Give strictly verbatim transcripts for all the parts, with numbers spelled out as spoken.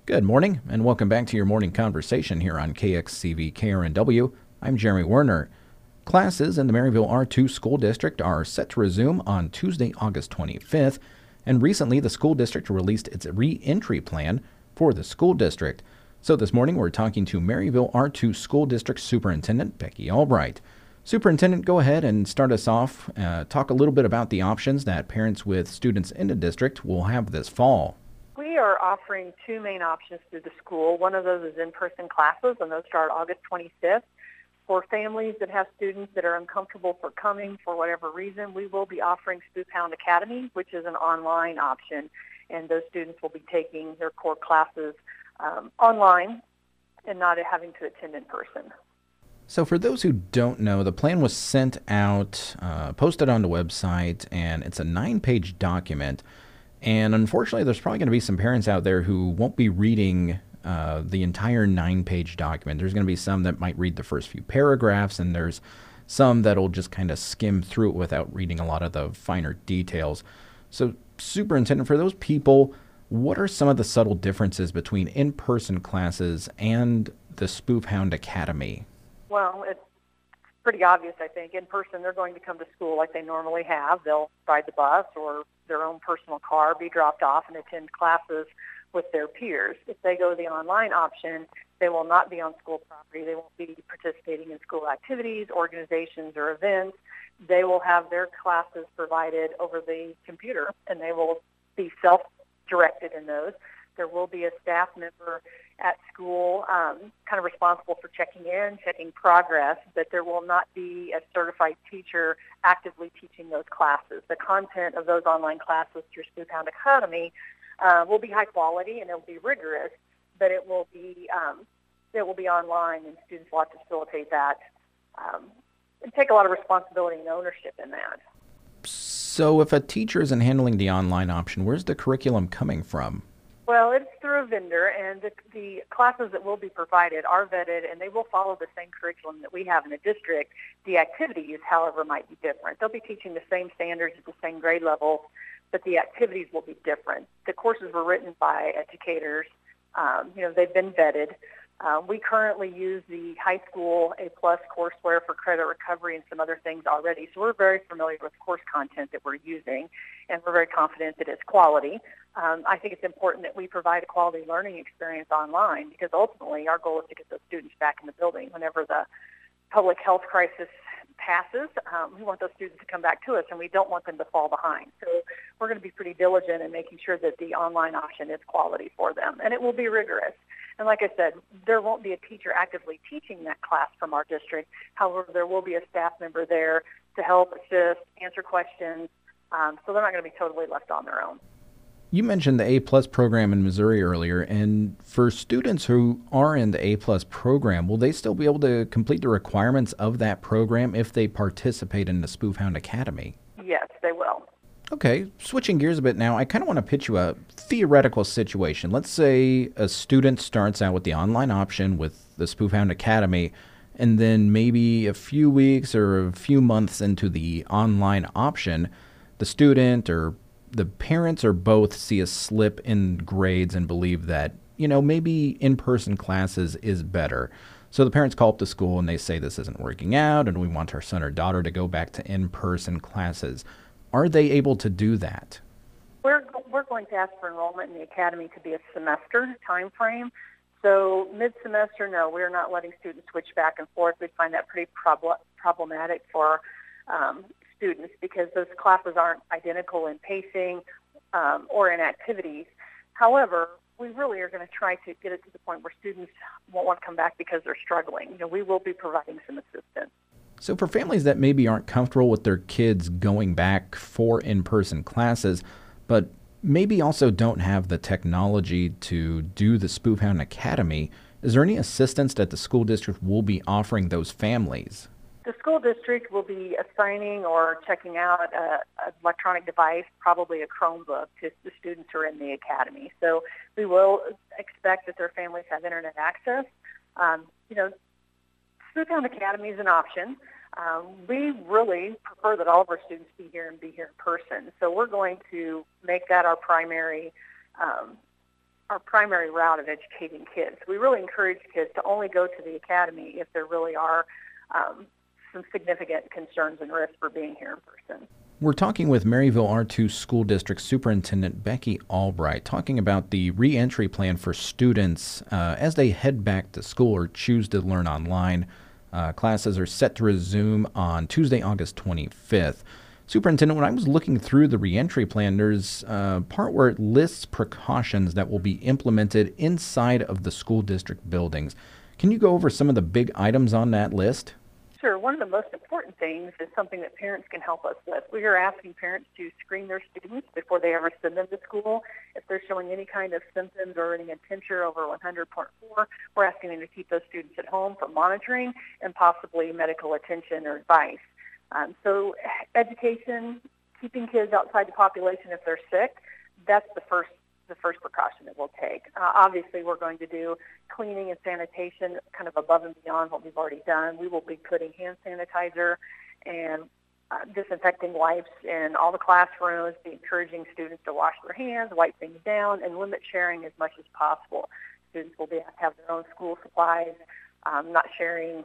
Good morning, and welcome back to your morning conversation here on K X C V K R N W. I'm Jeremy Werner. Classes in the Maryville R two School District are set to resume on Tuesday, August twenty-fifth, and recently the school district released its re-entry plan for the school district. So this morning we're talking to Maryville R two School District Superintendent Becky Albright. Superintendent, go ahead and start us off. Uh, talk a little bit about the options that parents with students in the district will have this fall. We are offering two main options through the school. One of those is in-person classes, and those start August twenty-fifth. For families that have students that are uncomfortable for coming for whatever reason, we will be offering Spoof Hound Academy, which is an online option, and those students will be taking their core classes um, online and not having to attend in person. So for those who don't know, the plan was sent out, uh, posted on the website, and it's a nine-page document. And unfortunately, there's probably going to be some parents out there who won't be reading uh, the entire nine-page document. There's going to be some that might read the first few paragraphs, and there's some that'll just kind of skim through it without reading a lot of the finer details. So, Superintendent, for those people, what are some of the subtle differences between in-person classes and the Spoof Hound Academy? Well, it's pretty obvious, I think. In person, they're going to come to school like they normally have. They'll ride the bus or their own personal car, be dropped off, and attend classes with their peers. If they go the online option, they will not be on school property. They won't be participating in school activities, organizations, or events. They will have their classes provided over the computer, and they will be self-directed in those. There will be a staff member at school um, kind of responsible for checking in, checking progress, but there will not be a certified teacher actively teaching those classes. The content of those online classes through Spoof Hound Academy uh, will be high quality and it will be rigorous, but it will be um, it will be online, and students will have to facilitate that um, and take a lot of responsibility and ownership in that. So if a teacher isn't handling the online option, where's the curriculum coming from? Well, it's through a vendor, and the, the classes that will be provided are vetted, and they will follow the same curriculum that we have in the district. The activities, however, might be different. They'll be teaching the same standards at the same grade levels, but the activities will be different. The courses were written by educators. Um, you know, they've been vetted. Uh, we currently use the high school A-plus courseware for credit recovery and some other things already, so we're very familiar with course content that we're using, and we're very confident that it's quality. Um, I think it's important that we provide a quality learning experience online, because ultimately our goal is to get those students back in the building whenever the public health crisis passes. Um, we want those students to come back to us, and we don't want them to fall behind. So we're going to be pretty diligent in making sure that the online option is quality for them, and it will be rigorous. And like I said, there won't be a teacher actively teaching that class from our district. However, there will be a staff member there to help assist, answer questions, um, so they're not going to be totally left on their own. You mentioned the A-plus program in Missouri earlier, and for students who are in the A-plus program, will they still be able to complete the requirements of that program if they participate in the Spoof Hound Academy? Yes, they will. Okay, switching gears a bit now, I kind of want to pitch you a theoretical situation. Let's say a student starts out with the online option with the Spoof Hound Academy, and then maybe a few weeks or a few months into the online option, the student or the parents or both see a slip in grades and believe that, you know, maybe in-person classes is better. So the parents call up the school and they say this isn't working out and we want our son or daughter to go back to in-person classes. Are they able to do that? We're we're going to ask for enrollment in the academy to be a semester time frame. So mid-semester, no, we're not letting students switch back and forth. We find that pretty prob- problematic for um, students, because those classes aren't identical in pacing um, or in activities. However, we really are going to try to get it to the point where students won't want to come back because they're struggling. You know, we will be providing some assistance. So for families that maybe aren't comfortable with their kids going back for in-person classes, but maybe also don't have the technology to do the Spoof Hound Academy, is there any assistance that the school district will be offering those families? The school district will be assigning or checking out an electronic device, probably a Chromebook, to the students who are in the academy. So we will expect that their families have internet access. Um, you know, Spoof Hound Academy is an option. Um, we really prefer that all of our students be here and be here in person. So we're going to make that our primary um, our primary route of educating kids. We really encourage kids to only go to the academy if there really are um, some significant concerns and risks for being here in person. We're talking with Maryville R two School District Superintendent Becky Albright, talking about the reentry plan for students uh, as they head back to school or choose to learn online. Uh, classes are set to resume on Tuesday, August twenty-fifth. Superintendent, when I was looking through the reentry plan, there's a part where it lists precautions that will be implemented inside of the school district buildings. Can you go over some of the big items on that list? Sure. One of the most important things is something that parents can help us with. We are asking parents to screen their students before they ever send them to school. If they're showing any kind of symptoms or running a temperature over one hundred point four, we're asking them to keep those students at home for monitoring and possibly medical attention or advice. Um, so education, keeping kids outside the population if they're sick, that's the first the first precaution that we'll take. Uh, obviously, we're going to do cleaning and sanitation kind of above and beyond what we've already done. We will be putting hand sanitizer and uh, disinfecting wipes in all the classrooms, be encouraging students to wash their hands, wipe things down, and limit sharing as much as possible. Students will be, have their own school supplies, um, not sharing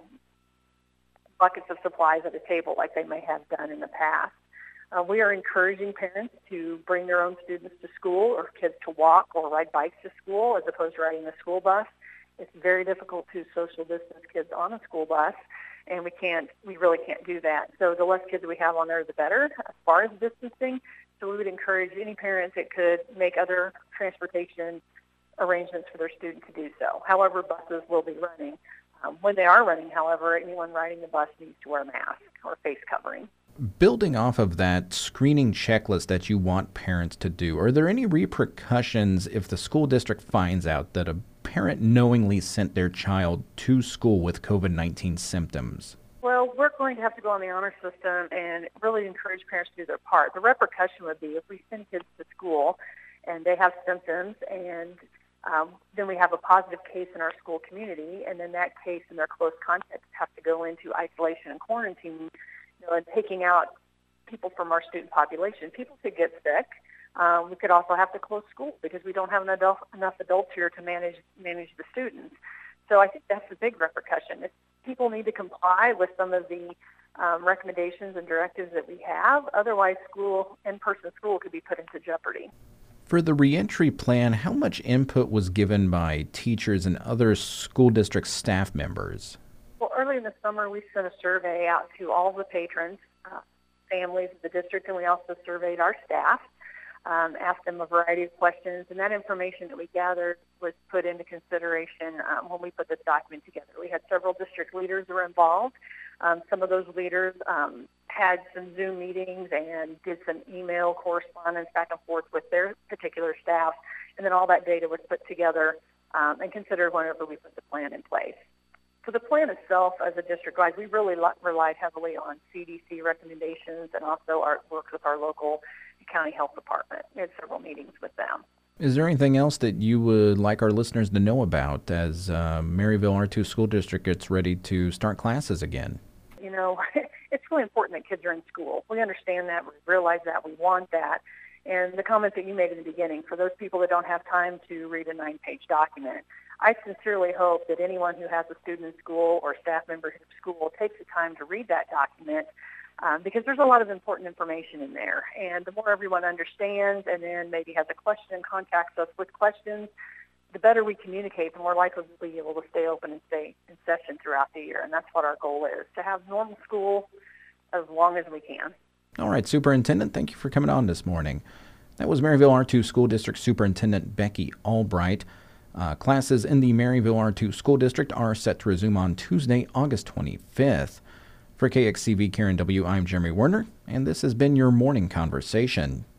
buckets of supplies at a table like they may have done in the past. Uh, we are encouraging parents to bring their own students to school or kids to walk or ride bikes to school as opposed to riding a school bus. It's very difficult to social distance kids on a school bus, and we can't, we really can't do that. So the less kids we have on there, the better as far as distancing. So we would encourage any parents that could make other transportation arrangements for their student to do so. However, buses will be running. Um, when they are running, however, anyone riding the bus needs to wear a mask or face covering. Building off of that screening checklist that you want parents to do, are there any repercussions if the school district finds out that a parent knowingly sent their child to school with COVID nineteen symptoms? Well, we're going to have to go on the honor system and really encourage parents to do their part. The repercussion would be if we send kids to school and they have symptoms and um, then we have a positive case in our school community, and then that case and their close contacts have to go into isolation and quarantine, you know, and taking out people from our student population. People could get sick. Um, we could also have to close school because we don't have enough, enough adults here to manage manage the students. So I think that's the big repercussion. If people need to comply with some of the um, recommendations and directives that we have. Otherwise, school, in-person school could be put into jeopardy. For the reentry plan, how much input was given by teachers and other school district staff members? Well, early in the summer, we sent a survey out to all the patrons, uh, families of the district, and we also surveyed our staff, um, asked them a variety of questions, and that information that we gathered was put into consideration um, when we put this document together. We had several district leaders who were involved. Um, some of those leaders um, had some Zoom meetings and did some email correspondence back and forth with their particular staff, and then all that data was put together um, and considered whenever we put the plan in place. For the plan itself, as a district-wide, we really li- relied heavily on C D C recommendations and also our work with our local county health department. We had several meetings with them. Is there anything else that you would like our listeners to know about as uh, Maryville R two School District gets ready to start classes again? You know, it's really important that kids are in school. We understand that. We realize that. We want that. And the comment that you made in the beginning, for those people that don't have time to read a nine-page document, I sincerely hope that anyone who has a student in school or staff member in school takes the time to read that document um, because there's a lot of important information in there. And the more everyone understands and then maybe has a question and contacts us with questions, the better we communicate, the more likely we'll be able to stay open and stay in session throughout the year. And that's what our goal is, to have normal school as long as we can. All right, Superintendent, thank you for coming on this morning. That was Maryville R two School District Superintendent Becky Albright. Uh, classes in the Maryville R two School District are set to resume on Tuesday, August twenty-fifth. For K X C V Karen W, I'm Jeremy Werner, and this has been your Morning Conversation.